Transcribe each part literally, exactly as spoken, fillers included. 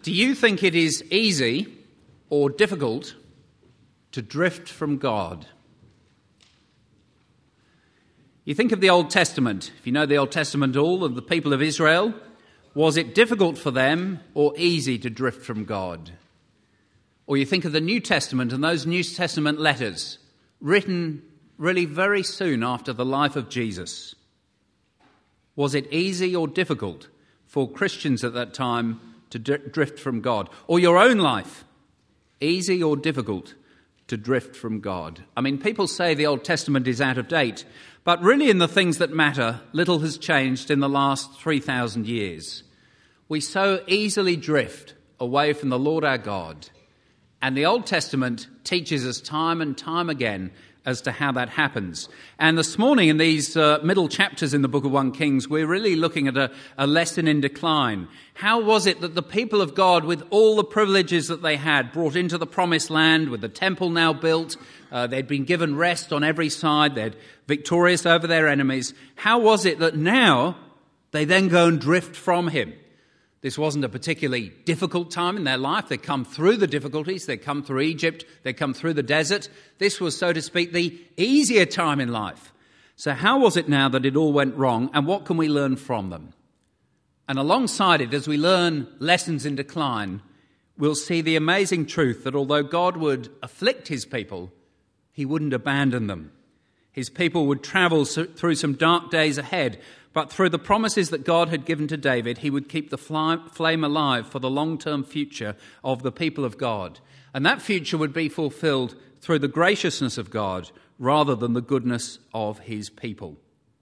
Do you think it is easy or difficult to drift from God? You think of the Old Testament. If you know the Old Testament, all of the people of Israel, was it difficult for them or easy to drift from God? Or you think of the New Testament and those New Testament letters written really very soon after the life of Jesus. Was it easy or difficult for Christians at that time to d- drift from God? Or your own life, easy or difficult to drift from God? I mean, people say the Old Testament is out of date, but really in the things that matter, little has changed in the last three thousand years. We so easily drift away from the Lord our God, and the Old Testament teaches us time and time again as to how that happens. And this morning in these uh, middle chapters in the book of First Kings, we're really looking at a, a lesson in decline. How was it that the people of God, with all the privileges that they had, brought into the promised land, with the temple now built, uh, they'd been given rest on every side, they're victorious over their enemies, how was it that now they then go and drift from him? This wasn't a particularly difficult time in their life. They'd come through the difficulties. They'd come through Egypt. They'd come through the desert. This was, so to speak, the easier time in life. So how was it now that it all went wrong, and what can we learn from them? And alongside it, as we learn lessons in decline, we'll see the amazing truth that although God would afflict his people, he wouldn't abandon them. His people would travel through some dark days ahead, but through the promises that God had given to David, he would keep the flame alive for the long-term future of the people of God. And that future would be fulfilled through the graciousness of God rather than the goodness of his people.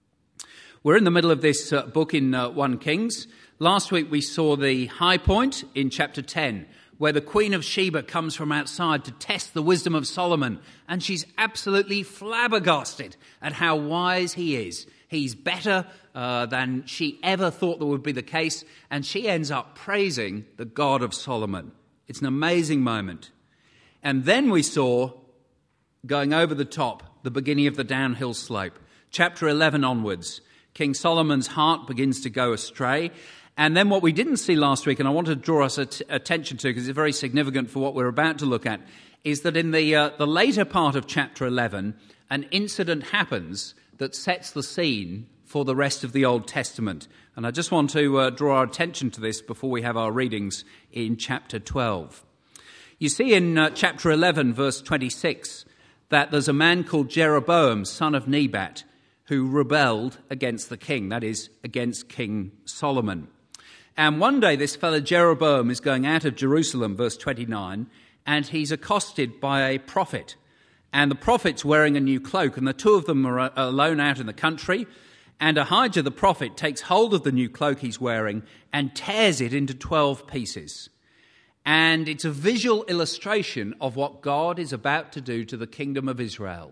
We're in the middle of this uh, book in uh, First Kings. Last week we saw the high point in chapter ten, where the Queen of Sheba comes from outside to test the wisdom of Solomon, and she's absolutely flabbergasted at how wise he is. He's better uh, than she ever thought that would be the case, and she ends up praising the God of Solomon. It's an amazing moment. And then we saw, going over the top, the beginning of the downhill slope. Chapter eleven onwards, King Solomon's heart begins to go astray. And then what we didn't see last week, and I want to draw us at- attention to because it's very significant for what we're about to look at, is that in the uh, the later part of chapter eleven, an incident happens that sets the scene for the rest of the Old Testament. And I just want to uh, draw our attention to this before we have our readings in chapter twelve. You see in uh, chapter eleven, verse twenty-six, that there's a man called Jeroboam, son of Nebat, who rebelled against the king, that is, against King Solomon. And one day this fellow Jeroboam is going out of Jerusalem, verse twenty-nine, and he's accosted by a prophet. And the prophet's wearing a new cloak, and the two of them are alone out in the country. And Ahijah the prophet takes hold of the new cloak he's wearing and tears it into twelve pieces. And it's a visual illustration of what God is about to do to the kingdom of Israel.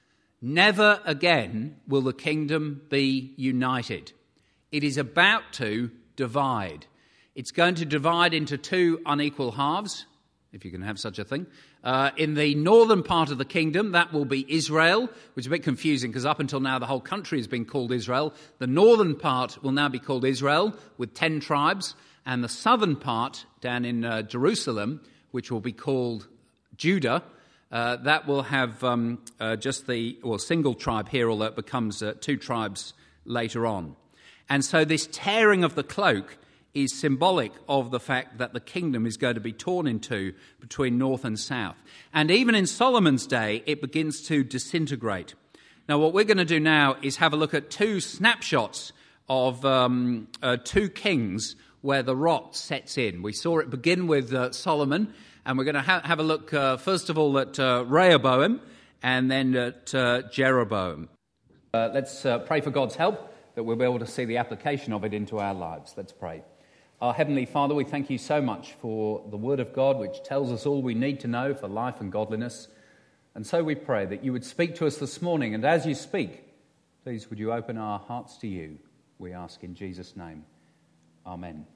Never again will the kingdom be united. It is about to divide. It's going to divide into two unequal halves, if you can have such a thing. Uh, in the northern part of the kingdom, that will be Israel, which is a bit confusing because up until now the whole country has been called Israel. The northern part will now be called Israel with ten tribes, and the southern part down in uh, Jerusalem, which will be called Judah, uh, that will have um, uh, just the well single tribe here, although it becomes uh, two tribes later on. And so this tearing of the cloak is symbolic of the fact that the kingdom is going to be torn in two between north and south. And even in Solomon's day, it begins to disintegrate. Now, what we're going to do now is have a look at two snapshots of um, uh, two kings where the rot sets in. We saw it begin with uh, Solomon, and we're going to ha- have a look, uh, first of all, at uh, Rehoboam and then at uh, Jeroboam. Uh, let's uh, pray for God's help, that we'll be able to see the application of it into our lives. Let's pray. Our Heavenly Father, we thank you so much for the Word of God, which tells us all we need to know for life and godliness. And so we pray that you would speak to us this morning, and as you speak, please would you open our hearts to you, we ask in Jesus' name. Amen.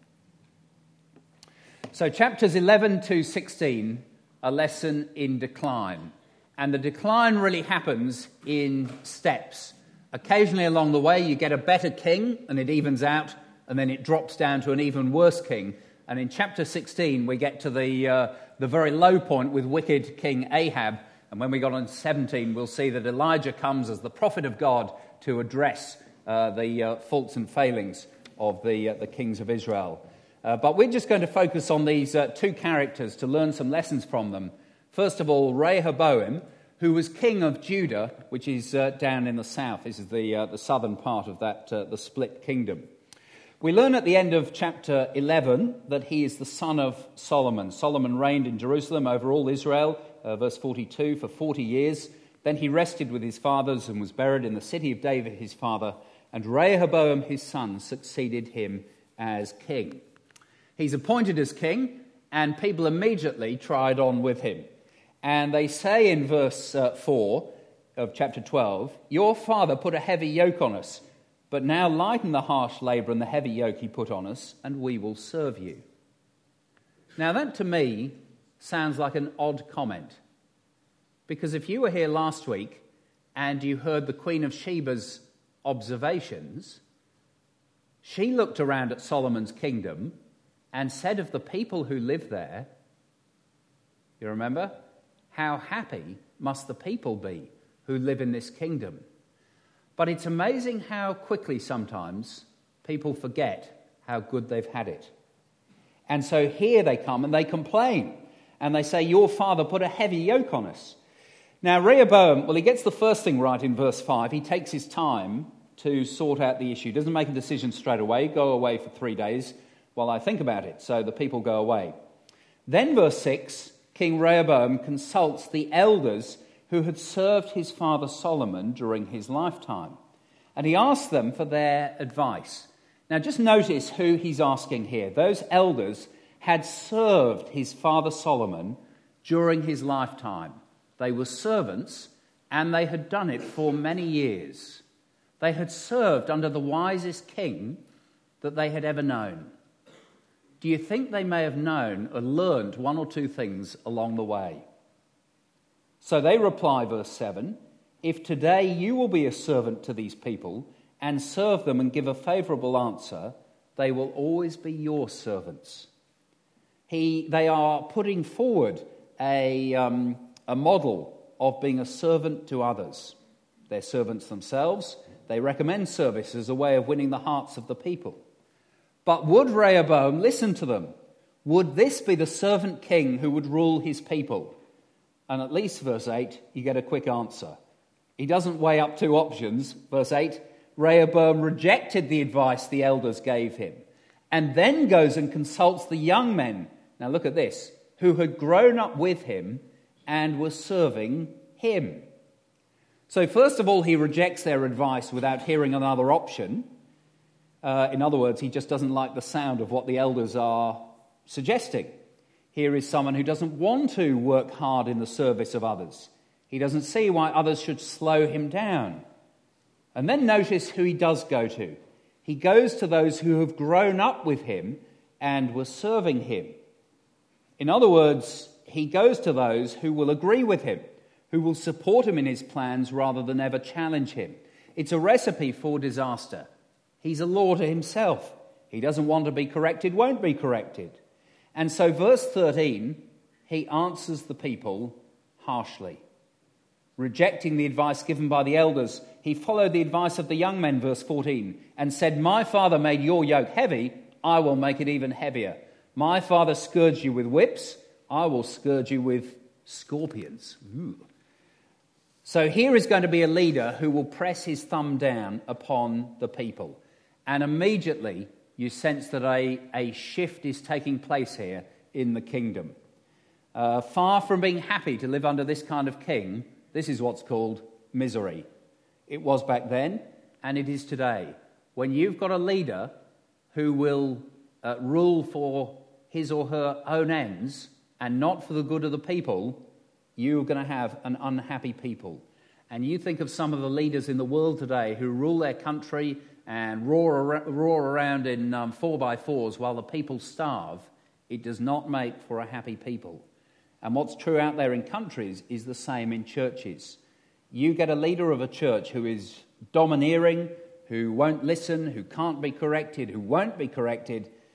So chapters eleven to sixteen, a lesson in decline. And the decline really happens in steps. Occasionally along the way you get a better king and it evens out, and then it drops down to an even worse king. And in chapter sixteen, we get to the uh, the very low point with wicked King Ahab. And when we got on seventeen, we'll see that Elijah comes as the prophet of God to address uh, the uh, faults and failings of the uh, the kings of Israel. Uh, but we're just going to focus on these uh, two characters to learn some lessons from them. First of all, Rehoboam, who was king of Judah, which is uh, down in the south. This is the uh, the southern part of that uh, the split kingdom. We learn at the end of chapter eleven that he is the son of Solomon. Solomon reigned in Jerusalem over all Israel, uh, verse forty-two, for forty years. Then he rested with his fathers and was buried in the city of David his father, and Rehoboam his son succeeded him as king. He's appointed as king, and people immediately tried on with him. And they say in verse uh, four of chapter twelve, "Your father put a heavy yoke on us, but now lighten the harsh labour and the heavy yoke he put on us, and we will serve you." Now that to me sounds like an odd comment, because if you were here last week and you heard the Queen of Sheba's observations, she looked around at Solomon's kingdom and said of the people who live there, you remember, "How happy must the people be who live in this kingdom." But it's amazing how quickly sometimes people forget how good they've had it. And so here they come and they complain. And they say, "Your father put a heavy yoke on us." Now Rehoboam, well, he gets the first thing right in verse five. He takes his time to sort out the issue. He doesn't make a decision straight away. Go away for three days while I think about it. So the people go away. Then verse six, King Rehoboam consults the elders who had served his father Solomon during his lifetime. And he asks them for their advice. Now just notice who he's asking here. Those elders had served his father Solomon during his lifetime. They were servants, and they had done it for many years. They had served under the wisest king that they had ever known. Do you think they may have known or learned one or two things along the way? So they reply, verse seven, "If today you will be a servant to these people and serve them and give a favourable answer, they will always be your servants." He, they are putting forward a, um, a model of being a servant to others. They're servants themselves. They recommend service as a way of winning the hearts of the people. But would Rehoboam listen to them? Would this be the servant king who would rule his people? And at least, verse eight, you get a quick answer. He doesn't weigh up two options. Verse eight, Rehoboam rejected the advice the elders gave him and then goes and consults the young men. Now look at this, who had grown up with him and were serving him. So first of all, he rejects their advice without hearing another option. Uh, in other words, he just doesn't like the sound of what the elders are suggesting. Here is someone who doesn't want to work hard in the service of others. He doesn't see why others should slow him down. And then notice who he does go to. He goes to those who have grown up with him and were serving him. In other words, he goes to those who will agree with him, who will support him in his plans rather than ever challenge him. It's a recipe for disaster. He's a law to himself. He doesn't want to be corrected, won't be corrected. And so verse thirteen, he answers the people harshly. Rejecting the advice given by the elders, he followed the advice of the young men, verse fourteen, and said, "My father made your yoke heavy, I will make it even heavier. My father scourged you with whips, I will scourge you with scorpions." Ooh. So here is going to be a leader who will press his thumb down upon the people. And immediately you sense that a, a shift is taking place here in the kingdom. Uh, far from being happy to live under this kind of king, this is what's called misery. It was back then, and it is today. When you've got a leader who will uh, rule for his or her own ends and not for the good of the people, you're going to have an unhappy people. And you think of some of the leaders in the world today who rule their country and roar, roar around in um, four by fours while the people starve. It does not make for a happy people. And what's true out there in countries is the same in churches. You get a leader of a church who is domineering, who won't listen, who can't be corrected, who won't be corrected,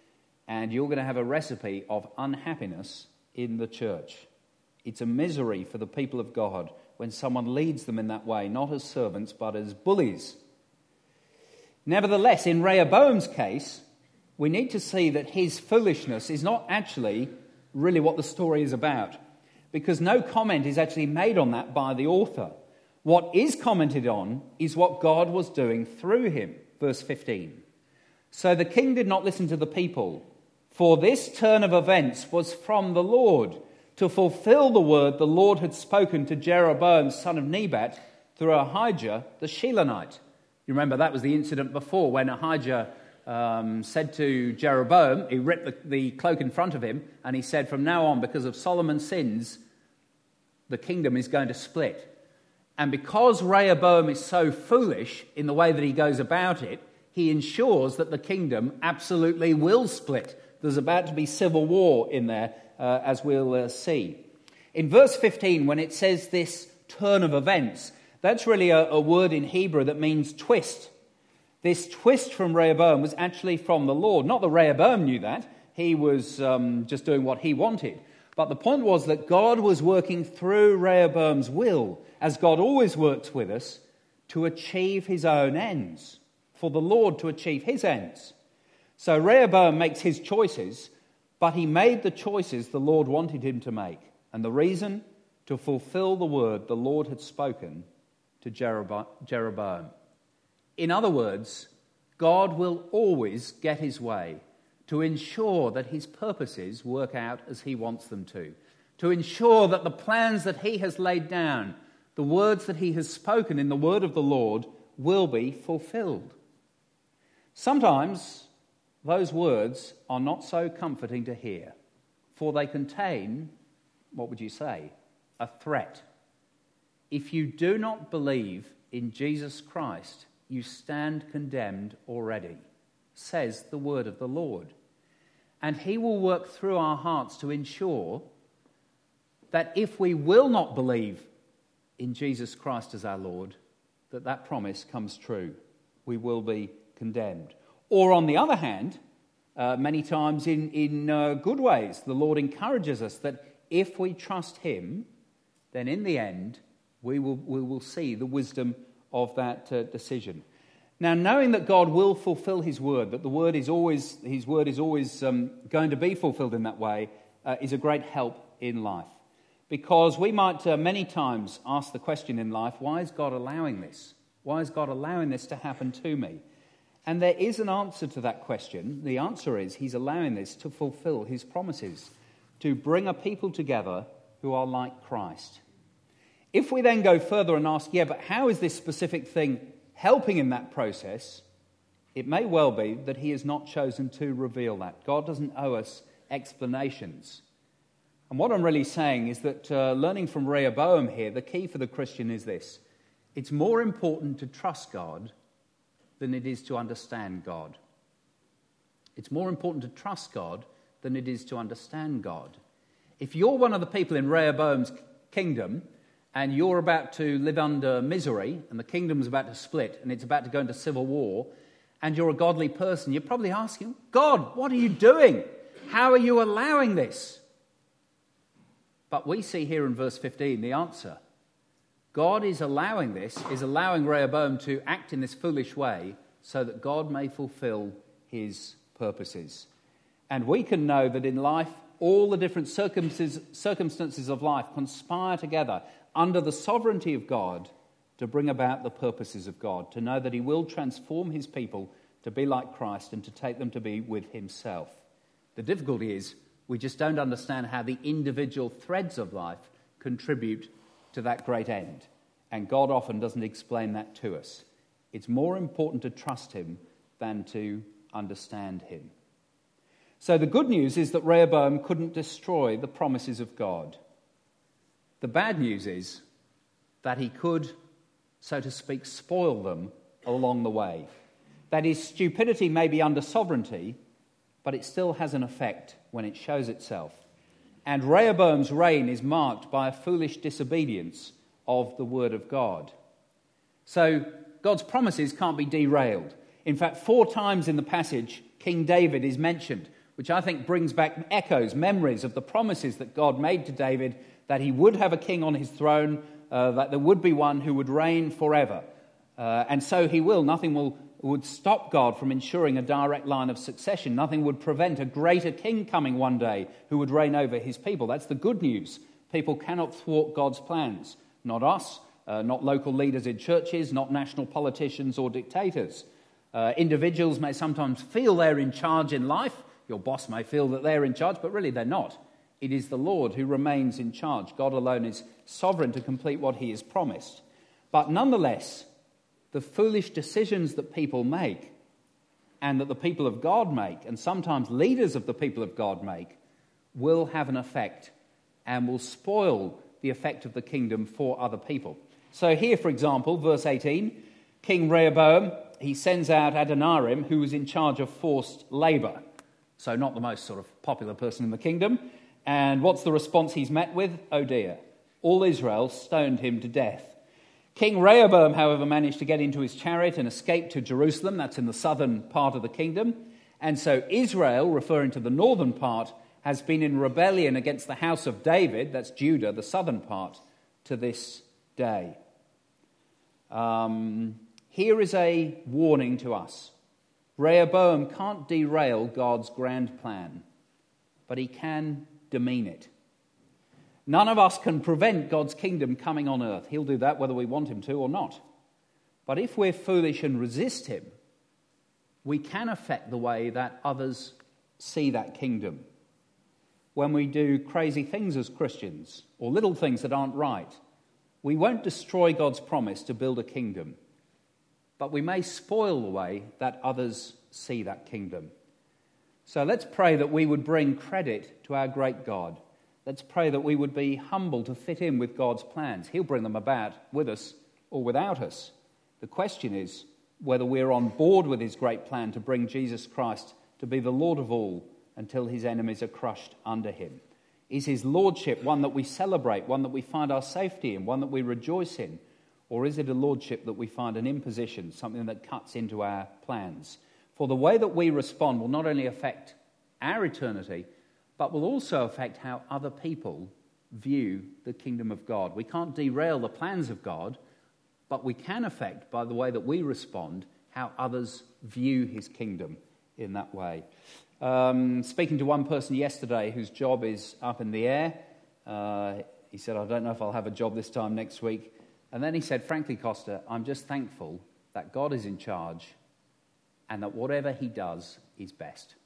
and you're going to have a recipe of unhappiness in the church. It's a misery for the people of God when someone leads them in that way, not as servants, but as bullies. Nevertheless, in Rehoboam's case, we need to see that his foolishness is not actually really what the story is about, because no comment is actually made on that by the author. What is commented on is what God was doing through him. Verse fifteen. So the king did not listen to the people, for this turn of events was from the Lord, to fulfill the word the Lord had spoken to Jeroboam, son of Nebat, through Ahijah the Shilonite. You remember that was the incident before when Ahijah um, said to Jeroboam, he ripped the, the cloak in front of him, and he said, from now on, because of Solomon's sins, the kingdom is going to split. And because Rehoboam is so foolish in the way that he goes about it, he ensures that the kingdom absolutely will split. There's about to be civil war in there, uh, as we'll uh, see. In verse fifteen, when it says this turn of events, that's really a, a word in Hebrew that means twist. This twist from Rehoboam was actually from the Lord. Not that Rehoboam knew that. He was um, just doing what he wanted. But the point was that God was working through Rehoboam's will, as God always works with us, to achieve his own ends, for the Lord to achieve his ends. So Rehoboam makes his choices, but he made the choices the Lord wanted him to make. And the reason? To fulfill the word the Lord had spoken to Jeroboam. In other words, God will always get his way to ensure that his purposes work out as he wants them to, to ensure that the plans that he has laid down, the words that he has spoken in the word of the Lord, will be fulfilled. Sometimes those words are not so comforting to hear, for they contain, what would you say, a threat. If you do not believe in Jesus Christ, you stand condemned already, says the word of the Lord. And he will work through our hearts to ensure that if we will not believe in Jesus Christ as our Lord, that that promise comes true. We will be condemned. Or on the other hand, uh, many times in, in uh, good ways, the Lord encourages us that if we trust him, then in the end, we will, we will see the wisdom of that uh, decision. Now, knowing that God will fulfill his word, that the word is always, his word is always um, going to be fulfilled in that way, uh, is a great help in life. Because we might uh, many times ask the question in life, why is God allowing this? Why is God allowing this to happen to me? And there is an answer to that question. The answer is he's allowing this to fulfill his promises, to bring a people together who are like Christ. If we then go further and ask, yeah, but how is this specific thing helping in that process? It may well be that he has not chosen to reveal that. God doesn't owe us explanations. And what I'm really saying is that uh, learning from Rehoboam here, the key for the Christian is this. It's more important to trust God than it is to understand God. It's more important to trust God than it is to understand God. If you're one of the people in Rehoboam's kingdom and you're about to live under misery and the kingdom's about to split and it's about to go into civil war and you're a godly person, you're probably asking, God, what are you doing? How are you allowing this? But we see here in verse fifteen the answer. God is allowing this, is allowing Rehoboam to act in this foolish way so that God may fulfill his purposes. And we can know that in life, all the different circumstances of life conspire together under the sovereignty of God to bring about the purposes of God, to know that he will transform his people to be like Christ and to take them to be with himself. The difficulty is we just don't understand how the individual threads of life contribute to that great end. And God often doesn't explain that to us. It's more important to trust him than to understand him. So the good news is that Rehoboam couldn't destroy the promises of God. The bad news is that he could, so to speak, spoil them along the way. That his stupidity may be under sovereignty, but it still has an effect when it shows itself. And Rehoboam's reign is marked by a foolish disobedience of the word of God. So God's promises can't be derailed. In fact, four times in the passage, King David is mentioned. which I think brings back echoes, memories of the promises that God made to David, that he would have a king on his throne, uh, that there would be one who would reign forever. Uh, and so he will. Nothing will would stop God from ensuring a direct line of succession. Nothing would prevent a greater king coming one day who would reign over his people. That's the good news. People cannot thwart God's plans. Not us, uh, not local leaders in churches, not national politicians or dictators. Uh, individuals may sometimes feel they're in charge in life. Your boss may feel that they're in charge, but really they're not. It is the Lord who remains in charge. God alone is sovereign to complete what he has promised. But nonetheless, the foolish decisions that people make and that the people of God make, and sometimes leaders of the people of God make, will have an effect and will spoil the effect of the kingdom for other people. So here, for example, verse eighteen, King Rehoboam, he sends out Adoniram, who was in charge of forced labour. So not the most sort of popular person in the kingdom. And what's the response he's met with? Oh dear, all Israel stoned him to death. King Rehoboam, however, managed to get into his chariot and escape to Jerusalem. That's in the southern part of the kingdom. And so Israel, referring to the northern part, has been in rebellion against the house of David, that's Judah, the southern part, to this day. Um, here is a warning to us. Rehoboam can't derail God's grand plan, but he can demean it. None of us can prevent God's kingdom coming on earth. He'll do that whether we want him to or not. But if we're foolish and resist him, we can affect the way that others see that kingdom. When we do crazy things as Christians, or little things that aren't right, we won't destroy God's promise to build a kingdom, but we may spoil the way that others see that kingdom. So let's pray that we would bring credit to our great God. Let's pray that we would be humble to fit in with God's plans. He'll bring them about with us or without us. The question is whether we're on board with his great plan to bring Jesus Christ to be the Lord of all until his enemies are crushed under him. Is his lordship one that we celebrate, one that we find our safety in, one that we rejoice in? Or is it a lordship that we find an imposition, something that cuts into our plans? For the way that we respond will not only affect our eternity, but will also affect how other people view the kingdom of God. We can't derail the plans of God, but we can affect, by the way that we respond, how others view his kingdom in that way. Um, speaking to one person yesterday whose job is up in the air, uh, he said, I don't know if I'll have a job this time next week. And then he said, frankly, Costa, I'm just thankful that God is in charge and that whatever he does is best.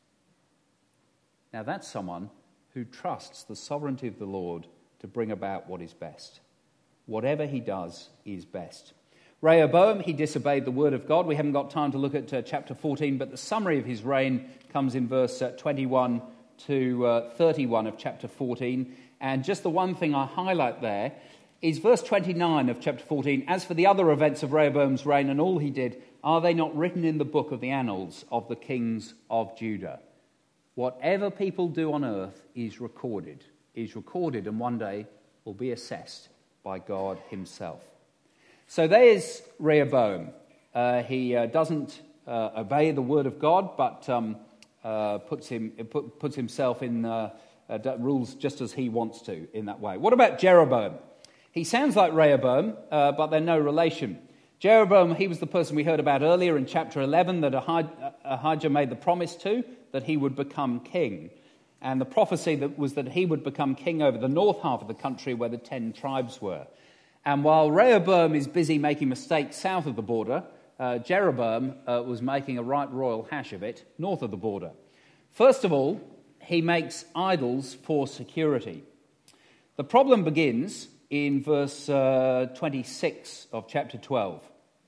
Now that's someone who trusts the sovereignty of the Lord to bring about what is best. Whatever he does is best. Rehoboam, he disobeyed the word of God. We haven't got time to look at uh, chapter fourteen, but the summary of his reign comes in verse uh, twenty-one to uh, thirty-one of chapter fourteen. And just the one thing I highlight there is verse twenty-nine of chapter fourteen. As for the other events of Rehoboam's reign and all he did, are they not written in the book of the annals of the kings of Judah? Whatever people do on earth is recorded, is recorded and one day will be assessed by God himself. So there's Rehoboam. Uh, he uh, doesn't uh, obey the word of God, but um, uh, puts him put, puts himself in uh, uh, rules just as he wants to in that way. What about Jeroboam? He sounds like Rehoboam, uh, but they're no relation. Jeroboam, he was the person we heard about earlier in chapter eleven that Ahijah made the promise to, that he would become king. And the prophecy that was that he would become king over the north half of the country where the ten tribes were. And while Rehoboam is busy making mistakes south of the border, uh, Jeroboam uh, was making a right royal hash of it north of the border. First of all, he makes idols for security. The problem begins in verse uh, twenty-six of chapter twelve.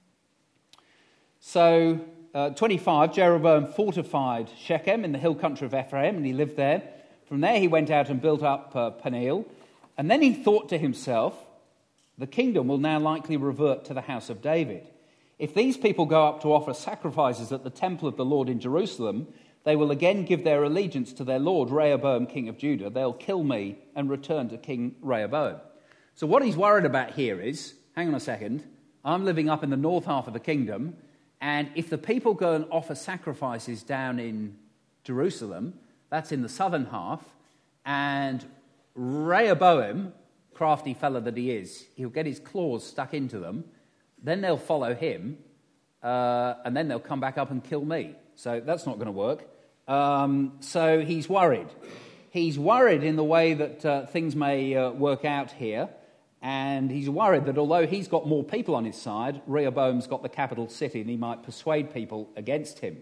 So, uh, twenty-five, Jeroboam fortified Shechem in the hill country of Ephraim, and he lived there. From there he went out and built up uh, Peniel. And then he thought to himself, the kingdom will now likely revert to the house of David. If these people go up to offer sacrifices at the temple of the Lord in Jerusalem, they will again give their allegiance to their lord, Rehoboam, king of Judah. They'll kill me and return to King Rehoboam. So what he's worried about here is, hang on a second, I'm living up in the north half of the kingdom, and if the people go and offer sacrifices down in Jerusalem, That's in the southern half. And Rehoboam, crafty fellow that he is, he'll get his claws stuck into them. Then they'll follow him. Uh, and then they'll come back up and kill me. So that's not going to work. Um, so he's worried. He's worried in the way that uh, things may uh, work out here. And he's worried that although he's got more people on his side, Rehoboam's got the capital city and he might persuade people against him.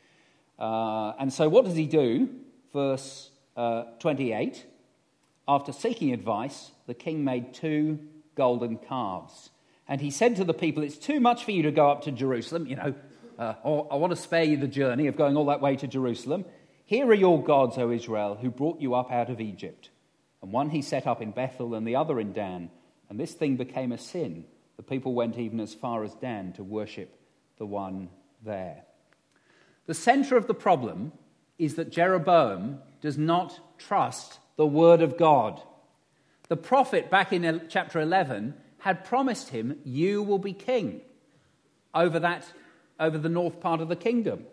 Uh, and so what does he do? Verse uh, twenty-eight. After seeking advice, the king made two golden calves. And he said to the people, it's too much for you to go up to Jerusalem. You know, uh, I want to spare you the journey of going all that way to Jerusalem. Here are your gods, O Israel, who brought you up out of Egypt. And one he set up in Bethel and the other in Dan. And this thing became a sin. The people went even as far as Dan to worship the one there. The centre of the problem is that Jeroboam does not trust the word of God. The prophet back in chapter eleven had promised him, you will be king over that, over the north part of the kingdom.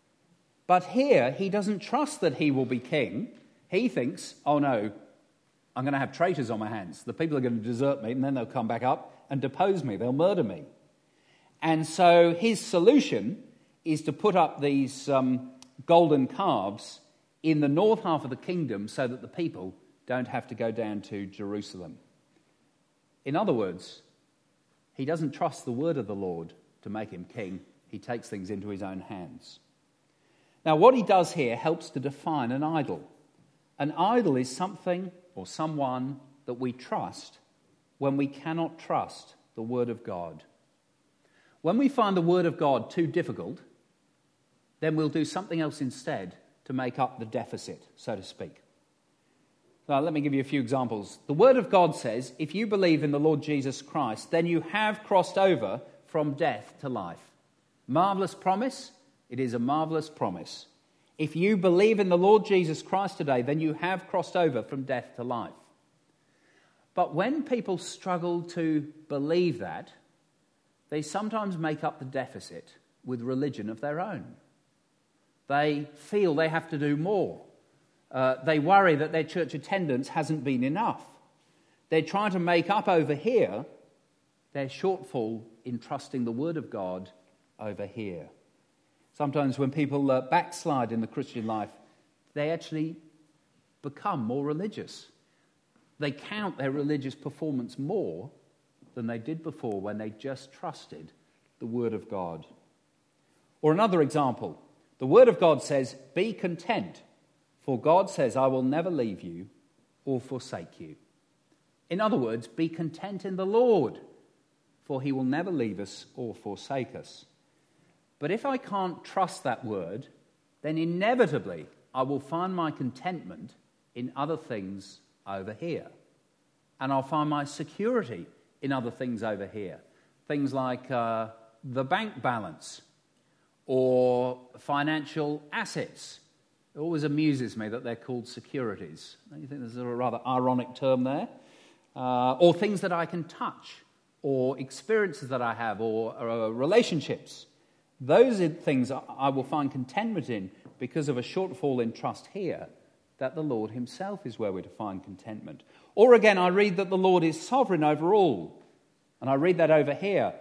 But here, he doesn't trust that he will be king. He thinks, oh no, I'm going to have traitors on my hands. The people are going to desert me, and then they'll come back up and depose me. They'll murder me. And so his solution is to put up these um, golden calves in the north half of the kingdom so that the people don't have to go down to Jerusalem. In other words, he doesn't trust the word of the Lord to make him king. He takes things into his own hands. Now, what he does here helps to define an idol. An idol is something or someone that we trust when we cannot trust the word of God. When we find the word of God too difficult, then we'll do something else instead to make up the deficit, so to speak. Now, let me give you a few examples. The Word of God says, if you believe in the Lord Jesus Christ, then you have crossed over from death to life. Marvellous promise? It is a marvellous promise. If you believe in the Lord Jesus Christ today, then you have crossed over from death to life. But when people struggle to believe that, they sometimes make up the deficit with religion of their own. They feel they have to do more. Uh, they worry that their church attendance hasn't been enough. They're trying to make up over here their shortfall in trusting the Word of God over here. Sometimes when people uh, backslide in the Christian life, they actually become more religious. They count their religious performance more than they did before when they just trusted the Word of God. Or another example, the Word of God says, be content. For God says, I will never leave you or forsake you. In other words, be content in the Lord, for he will never leave us or forsake us. But if I can't trust that word, then inevitably I will find my contentment in other things over here. And I'll find my security in other things over here. Things like uh, the bank balance or financial assets. It always amuses me that they're called securities. Don't you think there's a rather ironic term there? Uh, or things that I can touch, or experiences that I have, or, or uh, relationships. Those are things I will find contentment in because of a shortfall in trust here, that the Lord himself is where we're to find contentment. Or again, I read that the Lord is sovereign over all, and I read that over here.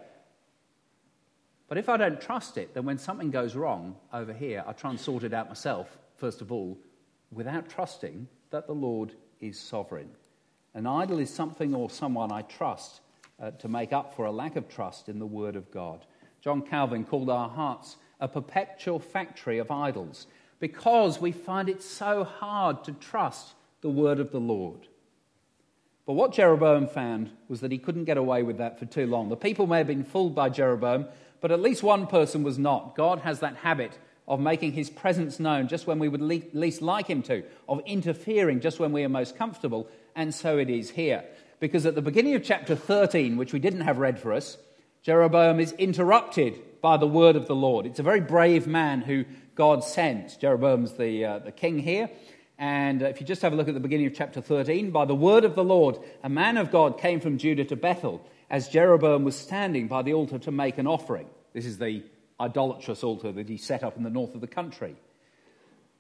But if I don't trust it, then when something goes wrong over here, I try and sort it out myself, first of all, without trusting that the Lord is sovereign. An idol is something or someone I trust uh, to make up for a lack of trust in the Word of God. John Calvin called our hearts a perpetual factory of idols because we find it so hard to trust the Word of the Lord. But what Jeroboam found was that he couldn't get away with that for too long. The people may have been fooled by Jeroboam, but at least one person was not. God has that habit of making his presence known just when we would le- least like him to, of interfering just when we are most comfortable, and so it is here. Because at the beginning of chapter thirteen, which we didn't have read for us, Jeroboam is interrupted by the word of the Lord. It's a very brave man who God sends. Jeroboam's the, uh, the king here. And if you just have a look at the beginning of chapter thirteen, by the word of the Lord, a man of God came from Judah to Bethel as Jeroboam was standing by the altar to make an offering. This is the idolatrous altar that he set up in the north of the country.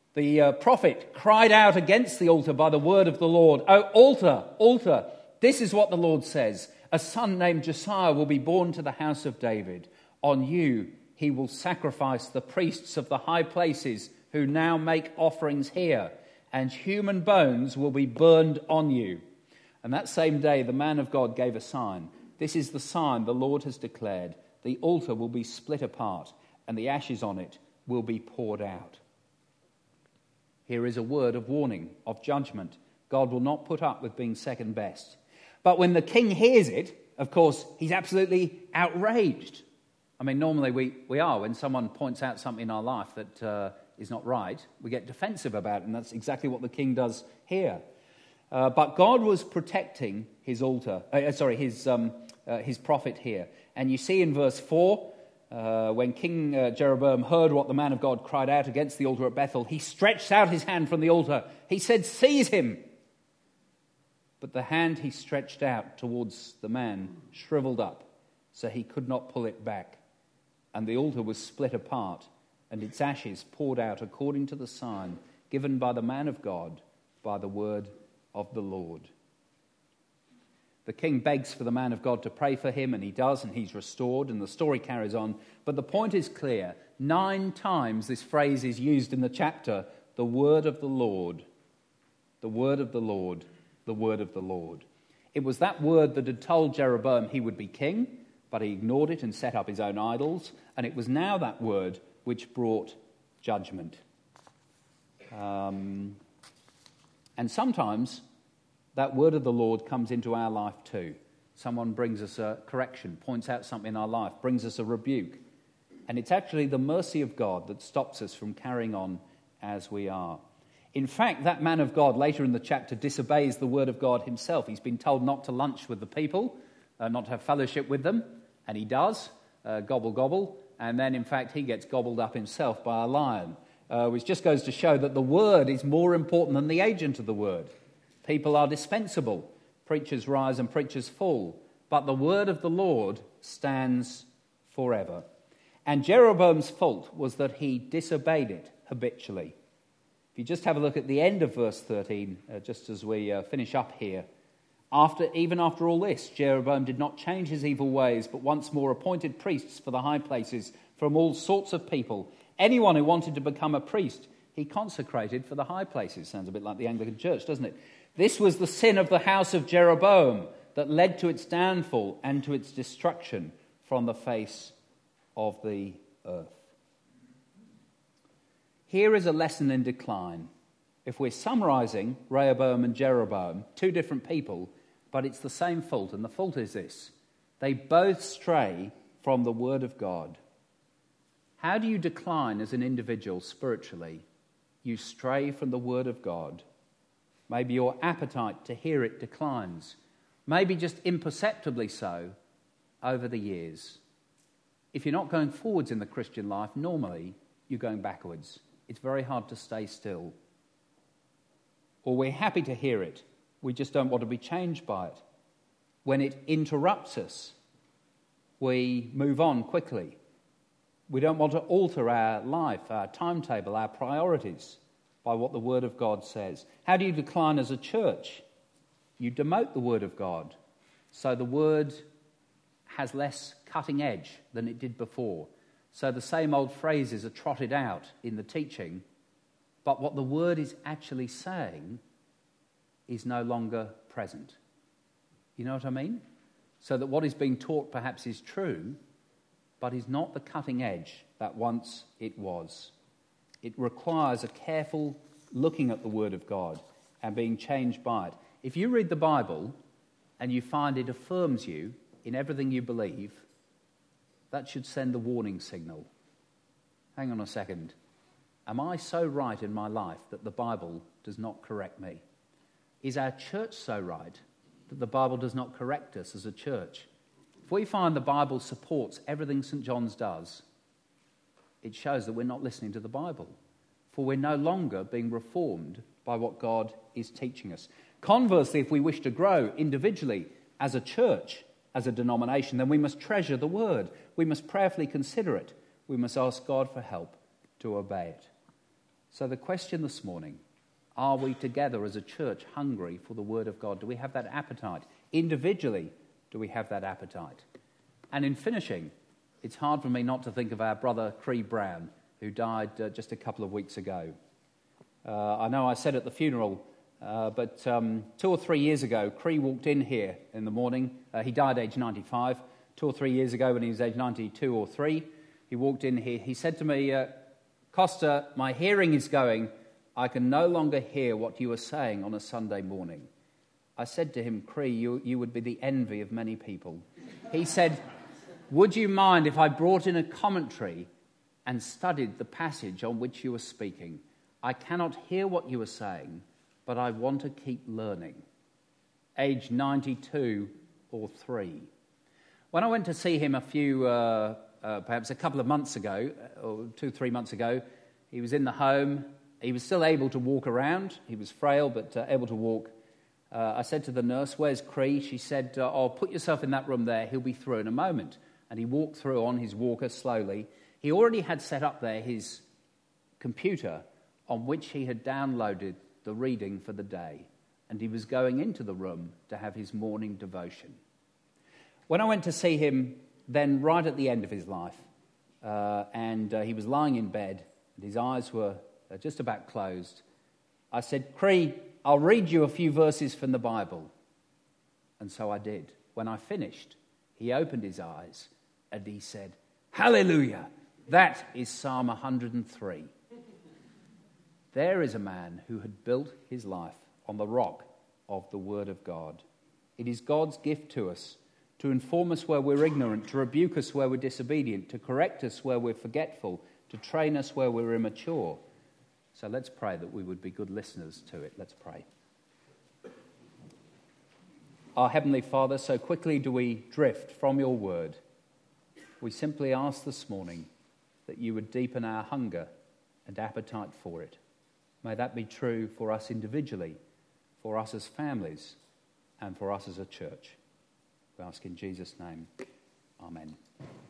The uh, prophet cried out against the altar by the word of the Lord. "Oh, altar, altar, this is what the Lord says. A son named Josiah will be born to the house of David. On you he will sacrifice the priests of the high places who now make offerings here, and human bones will be burned on you." And that same day the man of God gave a sign. "This is the sign the Lord has declared. The altar will be split apart, and the ashes on it will be poured out." Here is a word of warning, of judgment. God will not put up with being second best. But when the king hears it, of course, he's absolutely outraged. I mean, normally we, we are. When someone points out something in our life that uh, is not right, we get defensive about it, and that's exactly what the king does here. Uh, but God was protecting his altar, uh, sorry, his um, uh, his prophet here. And you see in verse four, uh, when King uh, Jeroboam heard what the man of God cried out against the altar at Bethel, he stretched out his hand from the altar. He said, "Seize him." But the hand he stretched out towards the man shriveled up, so he could not pull it back. And the altar was split apart, and its ashes poured out according to the sign given by the man of God by the word of the Lord. The king begs for the man of God to pray for him, and he does, and he's restored, and the story carries on. But the point is clear. Nine times this phrase is used in the chapter, the word of the Lord, the word of the Lord, the word of the Lord. It was that word that had told Jeroboam he would be king, but he ignored it and set up his own idols, and it was now that word which brought judgment. Um, and sometimes that word of the Lord comes into our life too. Someone brings us a correction, points out something in our life, brings us a rebuke. And it's actually the mercy of God that stops us from carrying on as we are. In fact, that man of God later in the chapter disobeys the word of God himself. He's been told not to lunch with the people, uh, not to have fellowship with them, and he does, uh, gobble gobble, and then in fact he gets gobbled up himself by a lion, uh, which just goes to show that the word is more important than the agent of the word. People are dispensable. Preachers rise and preachers fall. But the word of the Lord stands forever. And Jeroboam's fault was that he disobeyed it habitually. If you just have a look at the end of verse thirteen, uh, just as we uh, finish up here. After, even after all this, Jeroboam did not change his evil ways, but once more appointed priests for the high places from all sorts of people. Anyone who wanted to become a priest, he consecrated for the high places. Sounds a bit like the Anglican Church, doesn't it? This was the sin of the house of Jeroboam that led to its downfall and to its destruction from the face of the earth. Here is a lesson in decline. If we're summarising Rehoboam and Jeroboam, two different people, but it's the same fault, and the fault is this: they both stray from the word of God. How do you decline as an individual spiritually? You stray from the word of God. Maybe your appetite to hear it declines. Maybe just imperceptibly so over the years. If you're not going forwards in the Christian life, normally you're going backwards. It's very hard to stay still. Or we're happy to hear it. We just don't want to be changed by it. When it interrupts us, we move on quickly. We don't want to alter our life, our timetable, our priorities by what the Word of God says. How do you decline as a church? You demote the Word of God. So the Word has less cutting edge than it did before. So the same old phrases are trotted out in the teaching, but what the Word is actually saying is no longer present. You know what I mean? So that what is being taught perhaps is true, but is not the cutting edge that once it was. It requires a careful looking at the Word of God and being changed by it. If you read the Bible and you find it affirms you in everything you believe, that should send the warning signal. Hang on a second. Am I so right in my life that the Bible does not correct me? Is our church so right that the Bible does not correct us as a church? If we find the Bible supports everything Saint John's does, it shows that we're not listening to the Bible, for we're no longer being reformed by what God is teaching us. Conversely, if we wish to grow individually as a church, as a denomination, then we must treasure the Word. We must prayerfully consider it. We must ask God for help to obey it. So the question this morning, are we together as a church hungry for the Word of God? Do we have that appetite? Individually, do we have that appetite? And in finishing, it's hard for me not to think of our brother Cree Brown, who died uh, just a couple of weeks ago. Uh, I know I said at the funeral, uh, but um, two or three years ago, Cree walked in here in the morning. Uh, he died age ninety-five. Two or three years ago, when he was age ninety-two or three, he walked in here. He said to me, uh, Costa, my hearing is going. I can no longer hear what you are saying on a Sunday morning. I said to him, Cree, you, you would be the envy of many people. He said, would you mind if I brought in a commentary and studied the passage on which you were speaking? I cannot hear what you are saying, but I want to keep learning. Age ninety-two or three. When I went to see him a few, uh, uh, perhaps a couple of months ago, or two, three months ago, he was in the home. He was still able to walk around. He was frail, but uh, able to walk. Uh, I said to the nurse, where's Cree? She said, uh, oh, put yourself in that room there. He'll be through in a moment. And he walked through on his walker slowly. He already had set up there his computer on which he had downloaded the reading for the day. And he was going into the room to have his morning devotion. When I went to see him then right at the end of his life, uh, and uh, he was lying in bed, and his eyes were uh, just about closed, I said, Cree, I'll read you a few verses from the Bible. And so I did. When I finished, he opened his eyes and he said, Hallelujah, that is Psalm one hundred three. There is a man who had built his life on the rock of the Word of God. It is God's gift to us to inform us where we're ignorant, to rebuke us where we're disobedient, to correct us where we're forgetful, to train us where we're immature. So let's pray that we would be good listeners to it. Let's pray. Our Heavenly Father, so quickly do we drift from your word. We simply ask this morning that you would deepen our hunger and appetite for it. May that be true for us individually, for us as families, and for us as a church. We ask in Jesus' name. Amen.